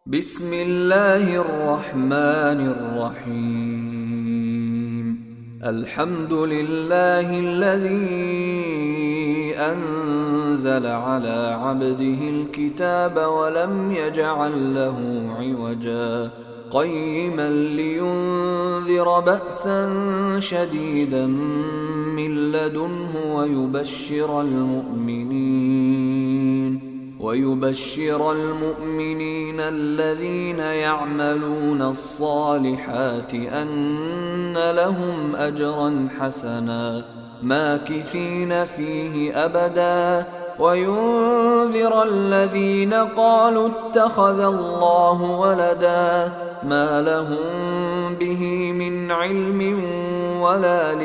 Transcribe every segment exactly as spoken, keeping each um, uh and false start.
بسم الله الرحمن الرحيم. الحمد لله الذي أنزل على عبده الكتاب ولم يجعل له عوجا قيما لينذر بأسا شديدا من لدنه ويبشر المؤمنين ويبشر المؤمنين الذين يعملون الصالحات أن لهم أجرا حسنا ماكثين فيه أبدا وينذر الذين قالوا اتخذ الله ولدا ما لهم به من علم ولا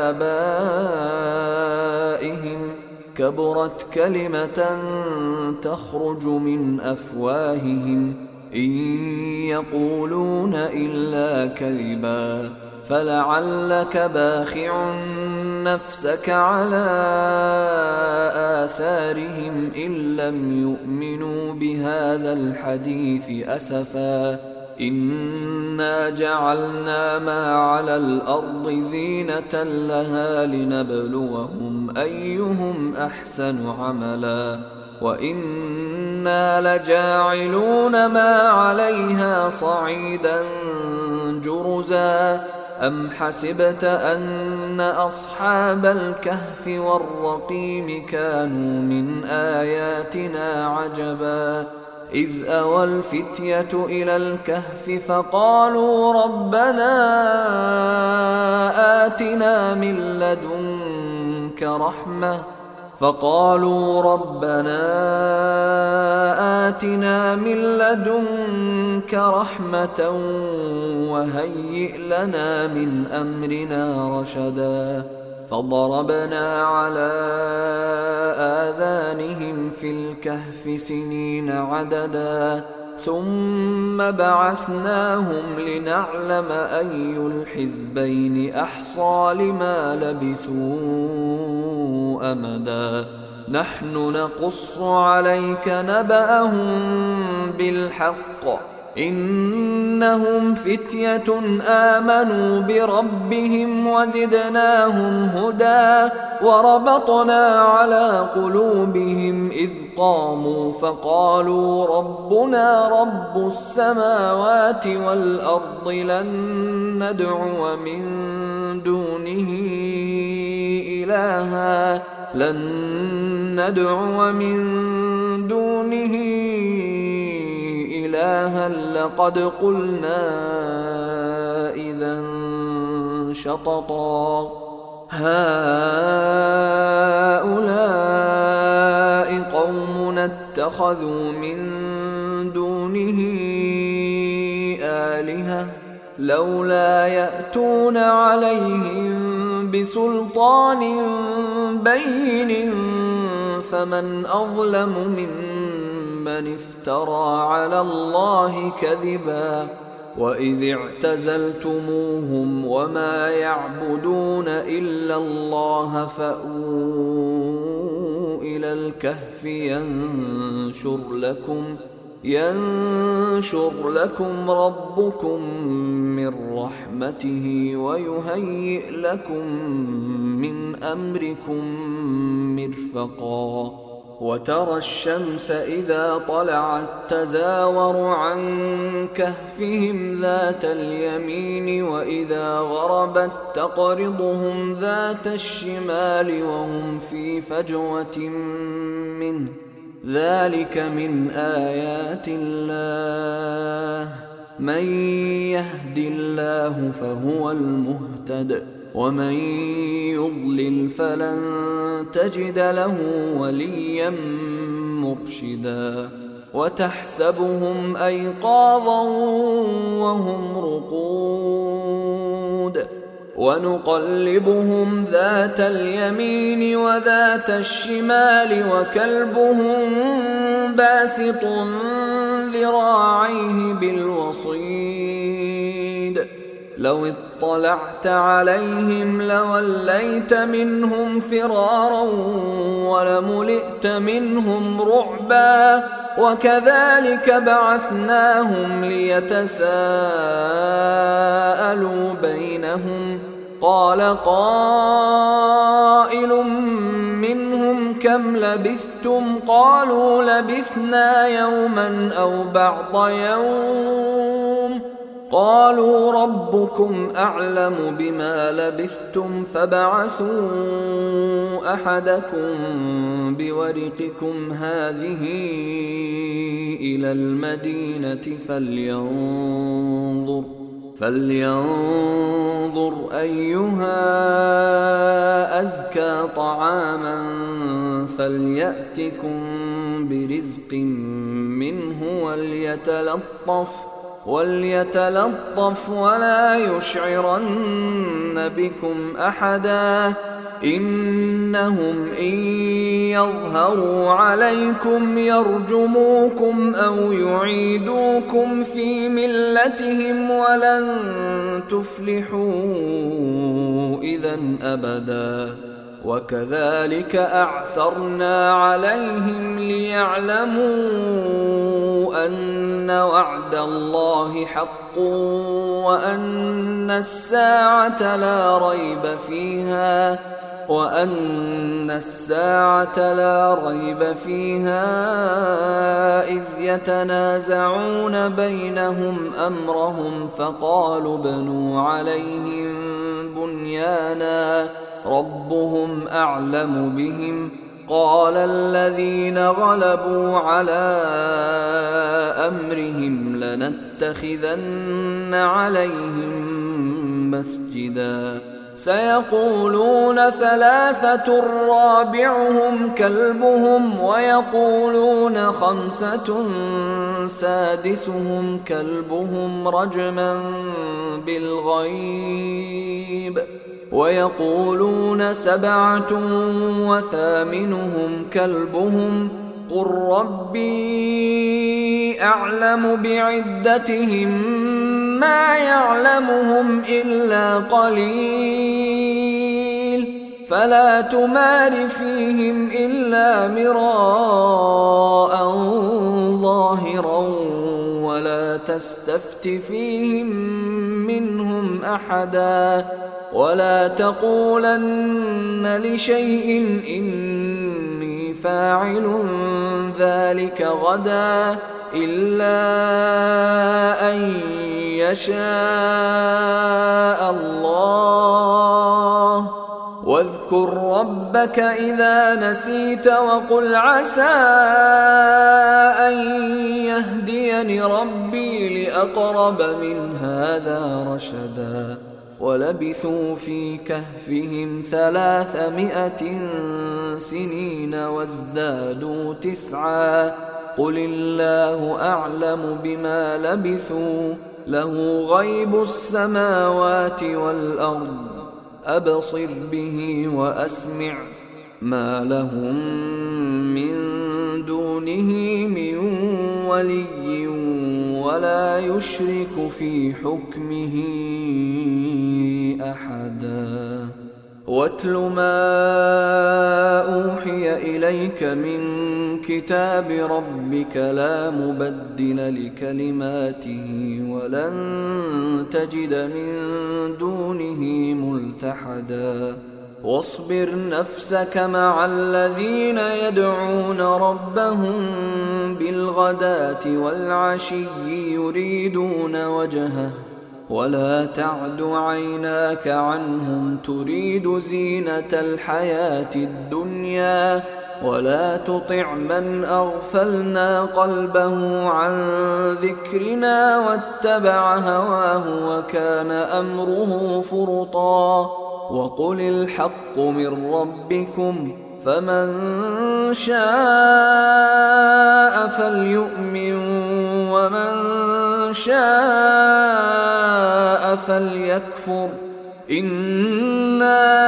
لآبائهم كبرت كلمة تخرج من أفواههم إن يقولون إلا كذبا فلعلك باخع نفسك على آثارهم إن لم يؤمنوا بهذا الحديث أسفا إنا جعلنا ما على الأرض زينة لها لنبلوهم أيهم أحسن عملا وإنا لجاعلون ما عليها صعيدا جرزا أم حسبت أن أصحاب الكهف والرقيم كانوا من آياتنا عجبا إذ أوى الفتية إلى الكهف فقالوا ربنا آتنا من لدنك رحمة فقالوا ربنا آتنا من لدنك رحمة وهيئ لنا من أمرنا رشدا فضربنا على آذانهم في الكهف سنين عددا ثم بعثناهم لنعلم أي الحزبين أحصى لما لبثوا أمدا نحن نقص عليك نبأهم بالحق إنهم فتية آمنوا بربهم وزدناهم هدى وربطنا على قلوبهم إذ قاموا فقالوا ربنا رب السماوات والأرض لن ندعو من دونه إلها لن ندعو من دونه إلها لقد قلنا إذا شططا هؤلاء قومنا اتخذوا من دونه آلهة لولا يأتون عليهم بسلطان بين فمن أظلم ممن من افترى على الله كذبا وإذ اعتزلتموهم وما يعبدون إلا الله فأووا إلى الكهف ينشر لكم ينشر لكم ربكم من رحمته ويهيئ لكم من أمركم مرفقا وترى الشمس إذا طلعت تزاور عن كهفهم ذات اليمين وإذا غربت تقرضهم ذات الشمال وهم في فجوة منه ذلك من آيات الله من يهد الله فهو المهتد ومن يضلل فلن تجد له وليا مرشدا وتحسبهم أيقاظا وهم رقود ونقلبهم ذات اليمين وذات الشمال وكلبهم باسط ذراعيه بالوصيد لو اطلعت عليهم لوليت منهم فرارا ولملئت منهم رعبا وكذلك بعثناهم ليتساءلوا بينهم قال قائل منهم كم لبثتم قالوا لبثنا يوما أو بعض يوم قالوا ربكم أعلم بما لبثتم فابعثوا أحدكم بورقكم هذه إلى المدينة فلينظر فلينظر أيها أزكى طعاما فليأتكم برزق منه وليتلطف وليتلطف ولا يشعرن بكم أحدا إنهم إن يظهروا عليكم يرجموكم أو يعيدوكم في ملتهم ولن تفلحوا إذا أبدا وكذلك أعثرنا عليهم ليعلموا أن وعد الله حق وأن الساعة لا ريب فيها وأن الساعة لا ريب فيها إذ يتنازعون بينهم أمرهم فقالوا ابنوا عليهم بنيانا ربهم أعلم بهم قال الذين غلبوا على أمرهم لنتخذن عليهم مسجدا سيقولون ثلاثة رابعهم كلبهم ويقولون خمسة سادسهم كلبهم رجما بالغيب ويقولون سبعة وثامنهم كلبهم قل ربي أعلم بعدتهم ما يعلمهم إلا قليل فلا تمار فيهم إلا مراء ظاهرا ولا تستفت فيهم منهم أحدا ولا تقولن لشيء إني فاعل ذلك غدا إلا أن يشاء الله واذكر ربك إذا نسيت وقل عسى أن يهديني ربي لأقرب من هذا رشدا ولبثوا في كهفهم ثلاثمائة سنين وازدادوا تسعا قل الله أعلم بما لبثوا له غيب السماوات والأرض أبصر به وأسمع ما لهم من دونه من ولي ولا يشرك في حكمه أحدا واتل ما أوحي إليك من كتاب ربك لا مبدل لكلماته ولن تجد من دونه ملتحدا واصبر نفسك مع الذين يدعون ربهم بالغداة والعشي يريدون وجهه ولا تعد عيناك عنهم تريد زينة الحياة الدنيا ولا تطع من أغفلنا قلبه عن ذكرنا واتبع هواه وكان أمره فرطا وقل الحق من ربكم فمن شاء فليؤمن ومن شاء فليكفر إنا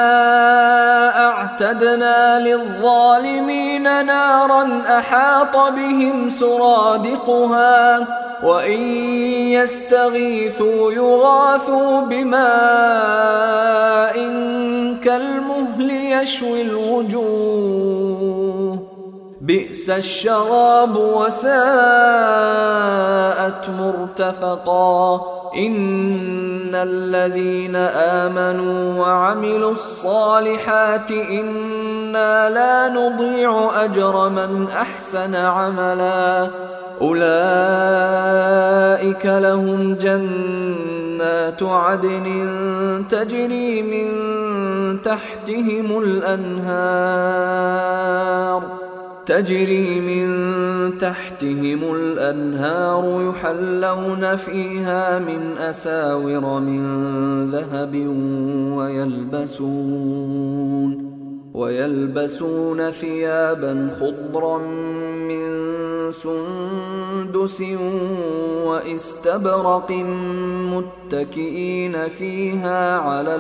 أعتدنا للظالمين نارا أحاط بهم سرادقها وإن يستغيثوا يغاثوا بماء كالمهل يشوي الوجوه بئس الشراب وساءت مرتفقا إن الذين آمنوا وعملوا الصالحات إنا لا نضيع أجر من أحسن عملا أولئك لهم جنات عدن تجري من تحتهم الأنهار تجري من تحتهم الأنهار يحلون فيها من أساور من ذهب ويلبسون ويلبسون ثيابا خضرا من سندس واستبرق متكئين فيها على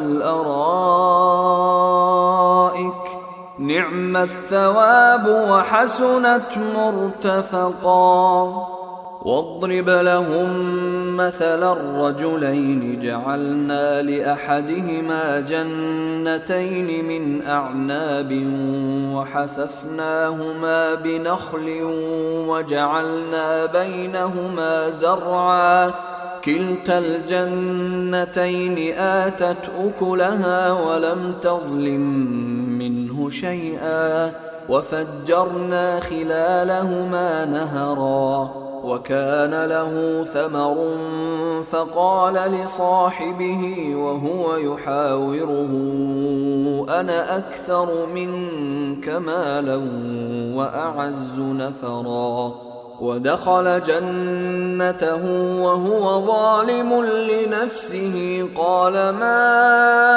الأرائك نعم الثواب وحسنت مرتفقا واضرب لهم مثل الرجلين جعلنا لأحدهما جنتين من أعناب وحففناهما بنخل وجعلنا بينهما زرعا كلتا الجنتين آتت أكلها ولم تظلم منه شيئا وفجرنا خلالهما نهرا وكان له ثمر فقال لصاحبه وهو يحاوره أنا أكثر منك مالا وأعز نفرا ودخل جنته وهو ظالم لنفسه قال ما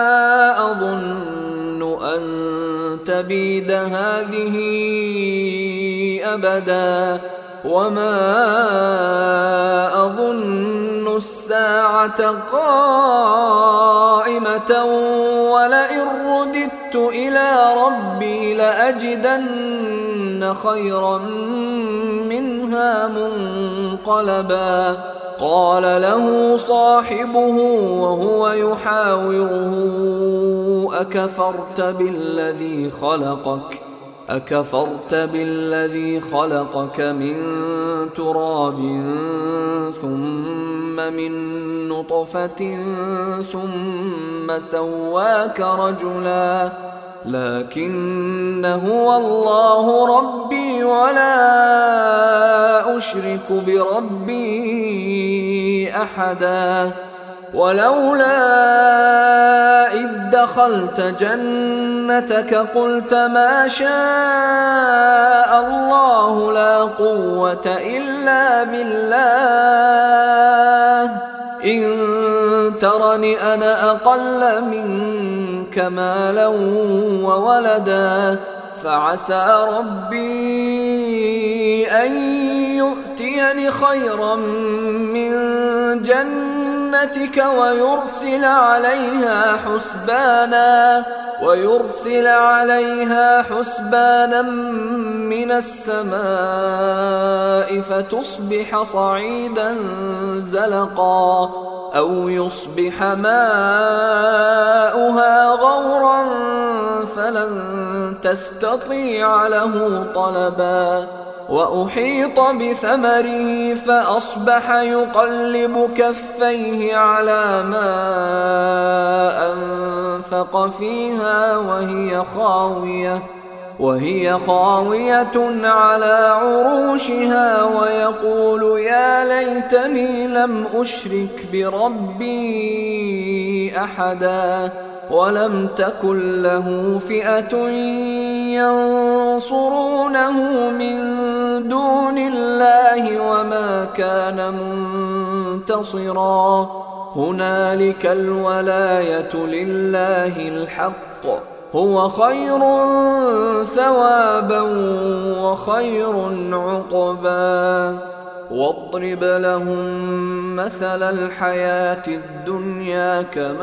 أظن أن تبيد هذه أبدا وما أظن الساعة قائمة ولئن رددت إلى ربي لأجدن خيرا منها منقلبا قال له صاحبه وهو يحاوره أكفرت بالذي خلقك أكفرت بالذي خلقك من تراب ثم من نطفة ثم سواك رجلا لكن هو الله ربي ولا أشرك بربي أحدا ولولا إذ دخلت جنتك قلت ما شاء الله لا قوة إلا بالله إن ترني أنا أقل منك مالا وولدا فعسى ربي أن يؤتيني خيرا من جنتك ويرسل عليها حسبانا ويرسل عليها حسبانا من السماء فتصبح صعيدا زلقا أو يصبح ماؤها غورا فلن تستطيع له طلبا وأحيط بثمره فأصبح يقلب كفيه على ما أنفق فيها وهي خاوية وهي خاوية على عروشها ويقول يا ليتني لم أشرك بربي أحدا ولم تكن له فئة ينصرونه من دون الله وما كان منتصرا هنالك الولاية لله الحق هو خير ثوابا وخير عقبا واضرب لهم مثل الحياة الدنيا كماء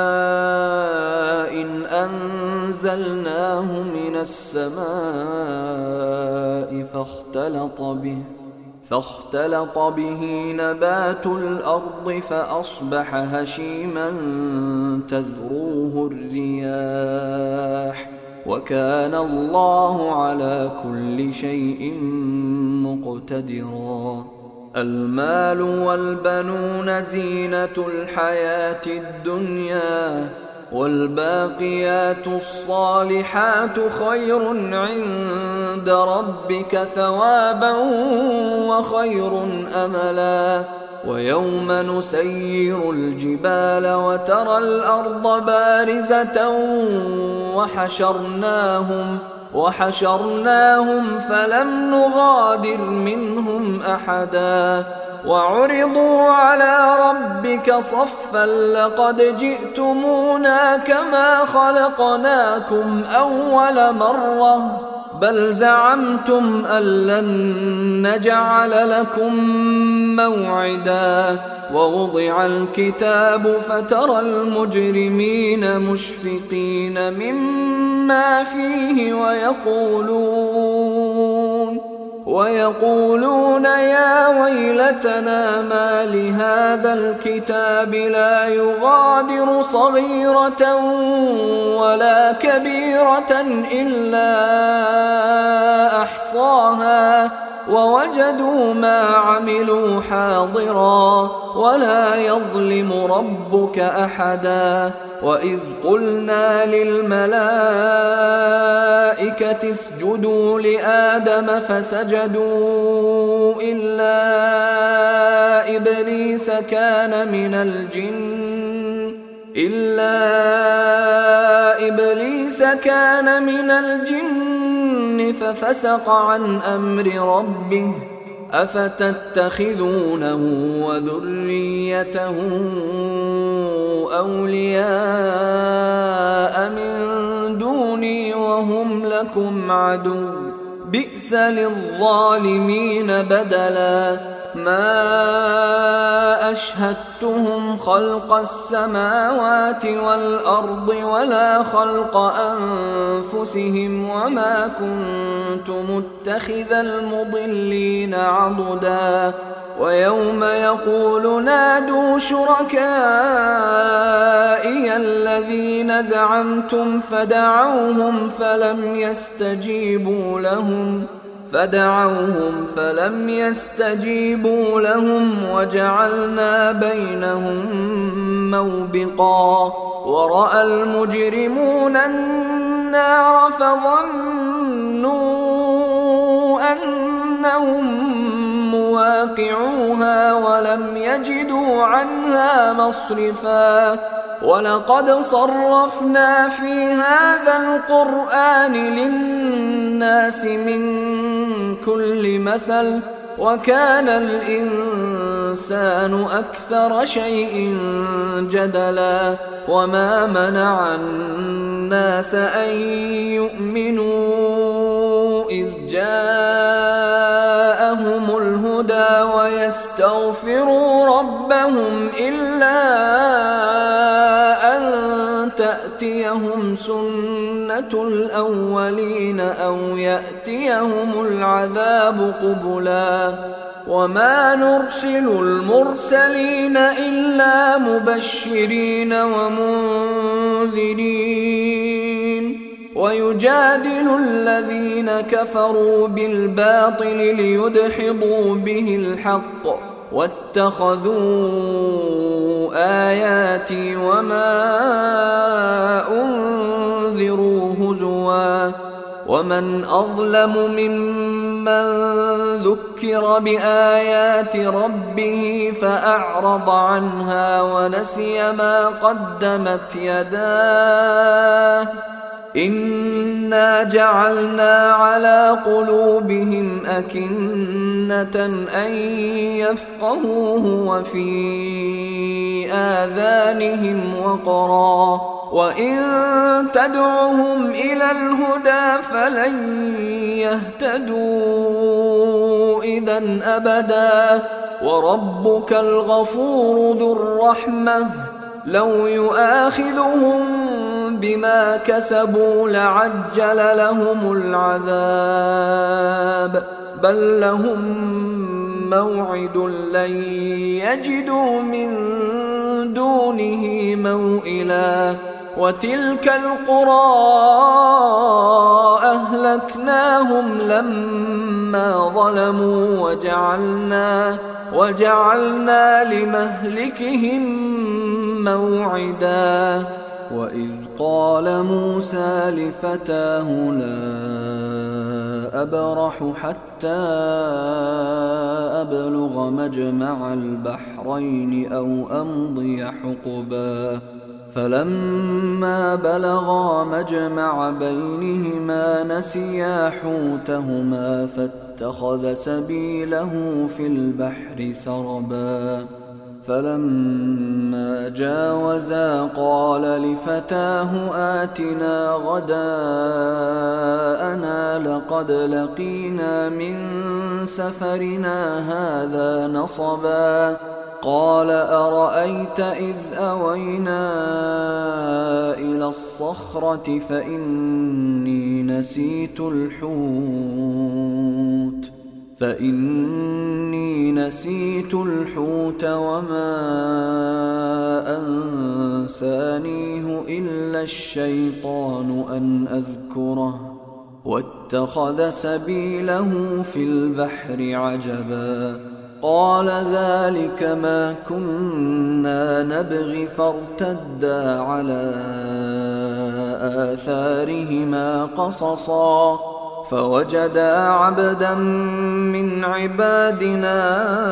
إن أنزلناه من السماء فاختلط به فاختلط به نبات الأرض فأصبح هشيما تذروه الرياح وكان الله على كل شيء مقتدرا. المال والبنون زينة الحياة الدنيا والباقيات الصالحات خير عند ربك ثوابا وخير أملا. ويوم نسير الجبال وترى الأرض بارزة وحشرناهم وحشرناهم فلم نغادر منهم أحدا وعرضوا على ربك صفا لقد جئتمونا كما خلقناكم أول مرة بل زعمتم أن لن نجعل لكم موعدا. ووضع الكتاب فترى المجرمين مشفقين مما فيه ويقولون ويقولون يا ويلتنا ما لهذا الكتاب لا يغادر صغيرة ولا كبيرة إلا أحصاها ووجدوا ما عملوا حاضرا ولا يظلم ربك أحدا. وإذ قلنا للملائكة اسجدوا لآدم فسجدوا إلا إبليس كان من الجن إلا إبليس كان من الجن ففسق عن أمر ربه أفتتخذونه وذريته أولياء من دوني وهم لكم عدو بئس للظالمين بدلا. ما أشهدتهم خلق السماوات والأرض ولا خلق أنفسهم وما كنت متخذ المضلين عضدا. ويوم يقول نادوا شركائي الذين زعمتم فدعوهم فلم يستجيبوا لهم فدعوهم فلم يستجيبوا لهم وجعلنا بينهم موبقا. ورأى المجرمون النار فظنوا أنهم مواقعوها ولم يجدوا عنها مصرفا. ولقد صرفنا في هذا القرآن للناس من كل مثل وكان الإنسان أكثر شيء جدلا. وما منع الناس أن يؤمنوا إذ جاءهم الهدى ويستغفروا ربهم إلا أن تأتيهم سنة الأولين أو يأتيهم العذاب قبلا. وما نرسل المرسلين إلا مبشرين ومنذرين ويجادل الذين كفروا بالباطل ليدحضوا به الحق واتخذوا آياتي وما أنذروا هزوا. ومن أظلم ممن ذكر بآيات ربه فأعرض عنها ونسي ما قدمت يداه إنا جعلنا على قلوبهم أكنة أن يفقهوه وفي آذانهم وقرا وإن تدعهم إلى الهدى فلن يهتدوا إذا أبدا. وربك الغفور ذو الرحمة لو يؤاخذهم بما كسبوا لعجل لهم العذاب بل لهم موعد لن يجدوا من دونه موئلا وتلك القرى أهلكناهم لما ظلموا وجعلنا, وجعلنا لمهلكهم موعدا وإذ قال موسى لفتاه لا أبرح حتى أبلغ مجمع البحرين أو أمضي حقبا فلما بلغا مجمع بينهما نسيا حوتهما فاتخذ سبيله في البحر سربا فلما جاوزا قال لفتاه آتنا غداءنا لقد لقينا من سفرنا هذا نصبا قال أرأيت إذ أوينا إلى الصخرة فإني نسيت الحوت فإني نسيت الحوت وما أنسانيه إلا الشيطان أن أذكره واتخذ سبيله في البحر عجبا قال ذلك ما كنا نبغي فارتدا على آثارهما قصصا فوجدا عبدا من عبادنا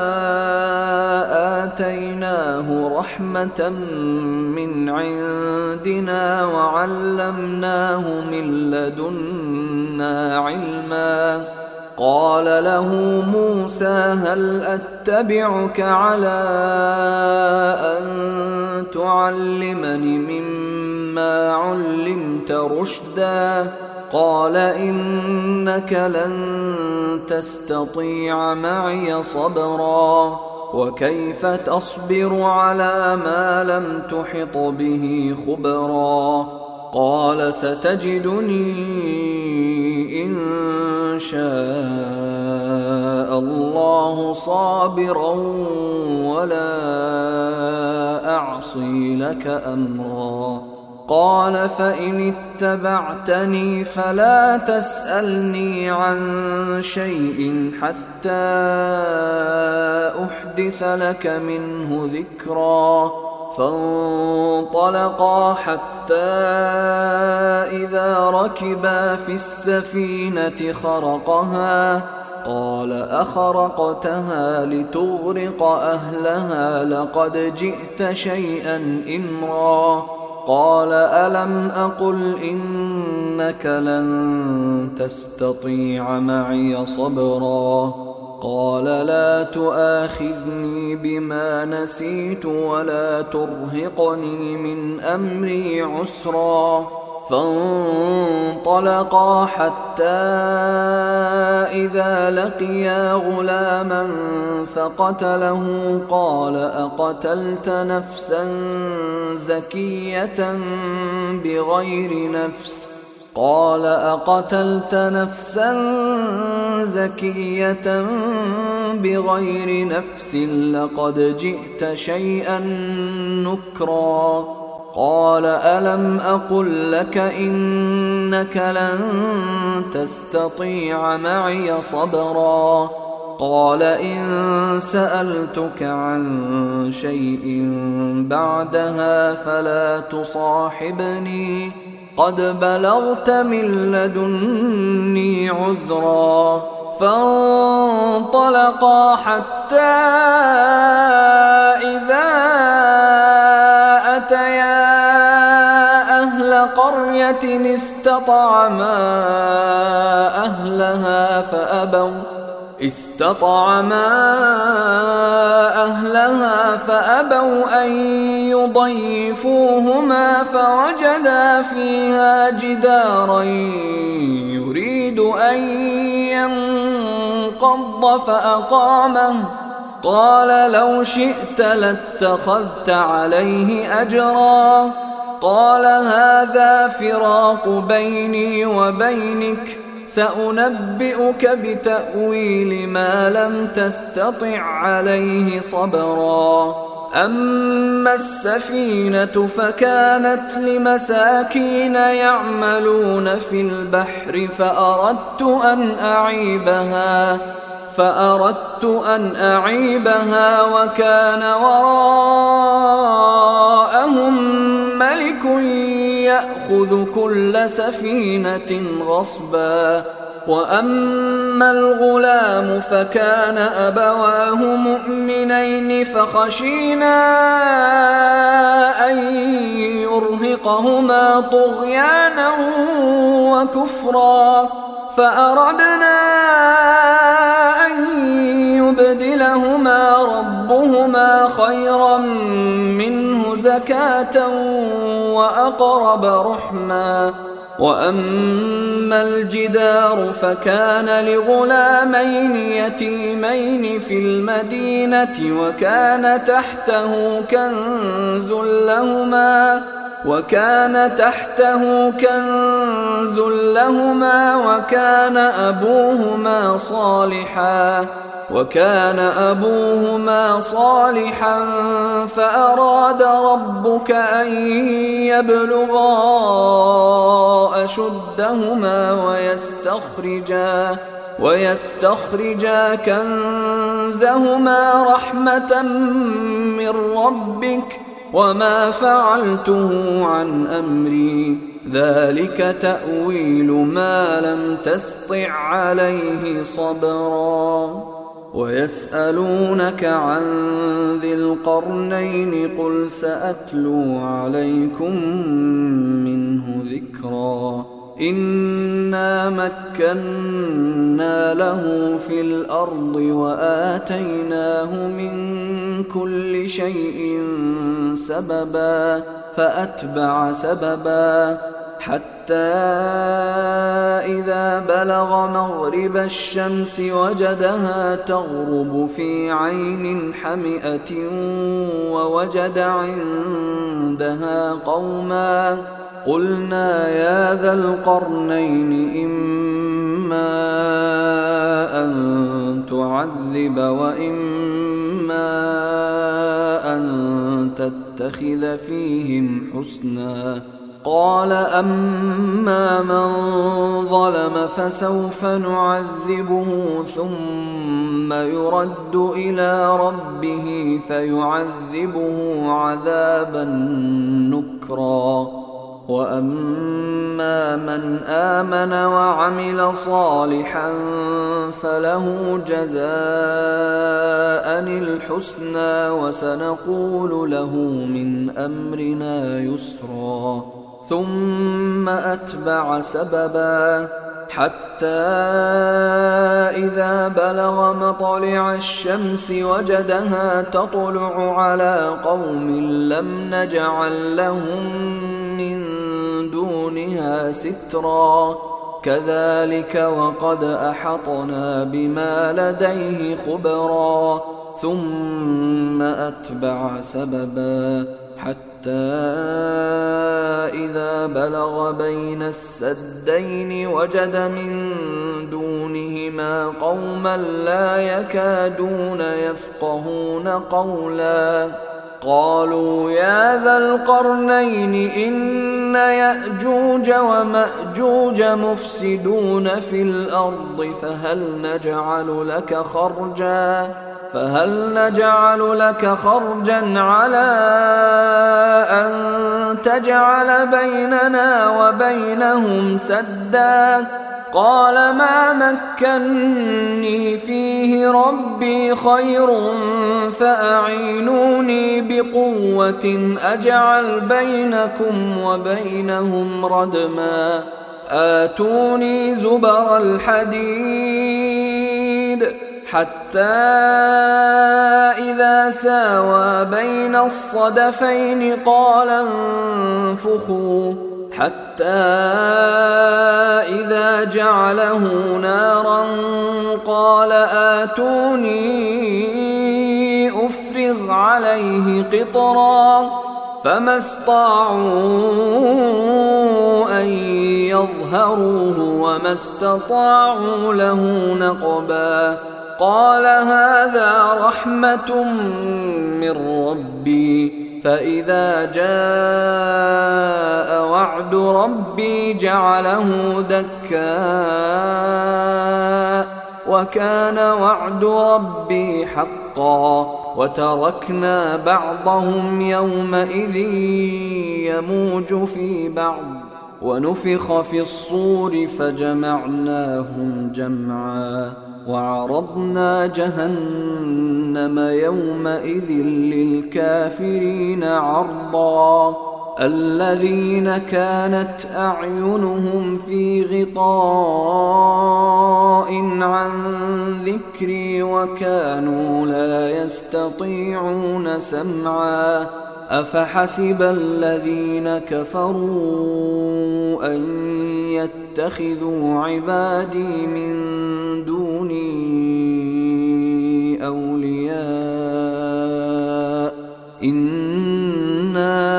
آتيناه رحمة من عندنا وعلمناه من لدنا علما قال له موسى هل أتبعك على أن تعلمني مما علمت رشدا قال إنك لن تستطيع معي صبرا وكيف تصبر على ما لم تحط به خبرا قال ستجدني إن شاء الله صابرا ولا أعصي لك أمرا قال فإن اتبعتني فلا تسألني عن شيء حتى أحدث لك منه ذكرا فانطلقا حتى إذا ركبا في السفينة خرقها قال أخرقتها لتغرق أهلها لقد جئت شيئا إمرا قال ألم أقل إنك لن تستطيع معي صبرا قال لا تؤاخذني بما نسيت ولا ترهقني من أمري عسرا فانطلقا حتى إذا لقيا غلاما فقتله قال أقتلت نفسا زكية بغير نفس قال أقتلت نفسا زكية بغير نفس لقد جئت شيئا نكرا قال ألم أقل لك إنك لن تستطيع معي صبرا قال إن سألتك عن شيء بعدها فلا تصاحبني قد بلغت من لدني عذرا فانطلقا حتى إذا أتيا أهل قرية استطعما أهلها فأبوا استطعما أهلها فأبوا أن يضيفوهما فوجدا فيها جدارا يريد أن ينقض فأقامه قال لو شئت لاتخذت عليه أجرا قال هذا فراق بيني وبينك سأنبئك بتأويل ما لم تستطع عليه صبرا أما السفينة فكانت لمساكين يعملون في البحر فأردت أن أعيبها فأردت أن أعيبها وكان وراءهم ملك يأخذ كل سفينة غصبا وأما الغلام فكان أبواه مؤمنين فخشينا أن يرهقهما طغيانا وكفرا فأردنا أن يبدلهما ربهما خيرا منه زكاة وأقرب رحما وأما الجدار فكان لغلامين يتيمين في المدينة وكان تحته كنز لهما وكان تحته كنز لهما وكان أبوهما صالحا وكان أبوهما صالحا فأراد ربك أن يبلغا أشدهما ويستخرجا ويستخرجا كنزهما رحمة من ربك وما فعلته عن أمري ذلك تأويل ما لم تسطع عليه صبرا ويسألونك عن ذي القرنين قل سأتلو عليكم منه ذكرا إنا مكنا له في الأرض وآتيناه من كل شيء سببا فأتبع سببا حتى إذا بلغ مغرب الشمس وجدها تغرب في عين حمئة ووجد عندها قوما قلنا يا ذا القرنين إما أن تعذب وإما أن تتخذ فيهم حسنا قال أما من ظلم فسوف نعذبه ثم يرد إلى ربه فيعذبه عذابا نكرا وأما من آمن وعمل صالحا فله جزاء الحسنى وسنقول له من أمرنا يسرا ثم أتبع سببا حتى إذا بلغ مطلع الشمس وجدها تطلع على قوم لم نجعل لهم من دونها سترا كذلك وقد أحطنا بما لديه خبرا ثم أتبع سببا حتى إذا بلغ بين السدين وجد من دونهما قوما لا يكادون يفقهون قولا قالوا يا ذا القرنين إن يأجوج ومأجوج مفسدون في الأرض فهل نجعل لك خرجا فهل نجعل لك خرجا على أن تجعل بيننا وبينهم سدا قال ما مكني فيه ربي خير فأعينوني بقوة أجعل بينكم وبينهم ردما آتوني زبر الحديد حتى إذا ساوى بين الصدفين قال انفخوا حتى إذا جعله نارا قال آتوني أفرغ عليه قطرا فما استطاعوا أن يظهروه وما استطاعوا له نقبا قال هذا رحمة من ربي فإذا جاء وعد ربي جعله دكا وكان وعد ربي حقا وتركنا بعضهم يومئذ يموج في بعض ونفخ في الصور فجمعناهم جمعا وعرضنا جهنم يومئذ للكافرين عرضا الذين كانت أعينهم في غطاء عن ذكري وكانوا لا يستطيعون سمعا أفحسب الذين كفروا أن يتخذوا عبادي من دوني أولياء إنا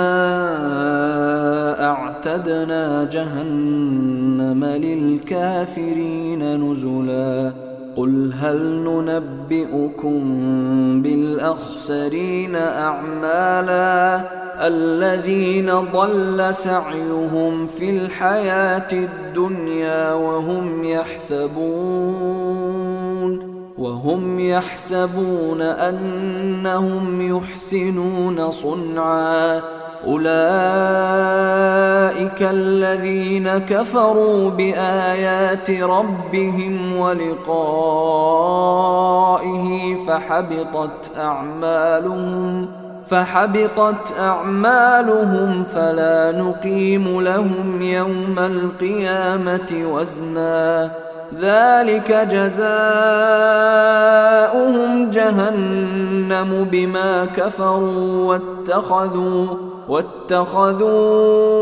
أعتدنا جهنم للكافرين نزلا قل هل ننبئكم بالأخسرين أعمالا الذين ضل سعيهم في الحياة الدنيا وهم يحسبون وهم يحسبون أنهم يحسنون صنعا أولئك الذين كفروا بآيات ربهم ولقائه فحبطت أعمالهم فحبطت أعمالهم فلا نقيم لهم يوم القيامة وزنا ذلك جزاؤهم جهنم بما كفروا واتخذوا واتخذوا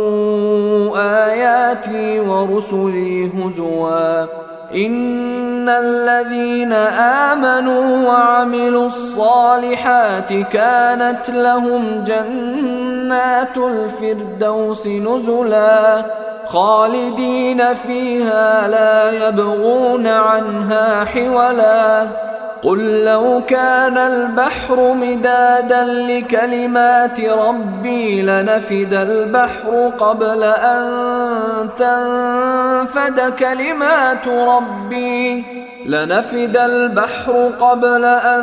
آياتي ورسلي هزوا إن الذين آمنوا وعملوا الصالحات كانت لهم جنات الفردوس نزلا خالدين فيها لا يبغون عنها حولا قل لو كان البحر مدادا لكلمات ربي لنفد البحر قبل أن تنفد كلمات ربي لنفد البحر قبل أن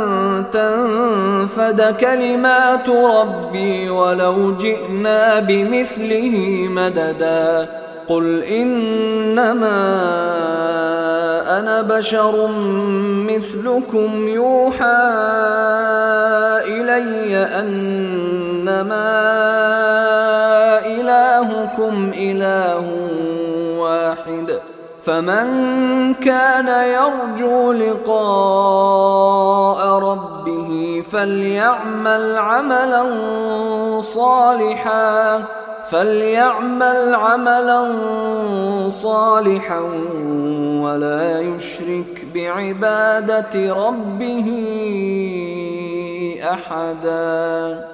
تنفد كلمات ربي ولو جئنا بمثله مددا قل إنما أنا بشر مثلكم يوحى إلي أنما إلهكم إله واحد فمن كان يرجو لقاء ربه فليعمل عملا صالحا فليعمل عملا صالحا ولا يشرك بعبادة ربه أحدا.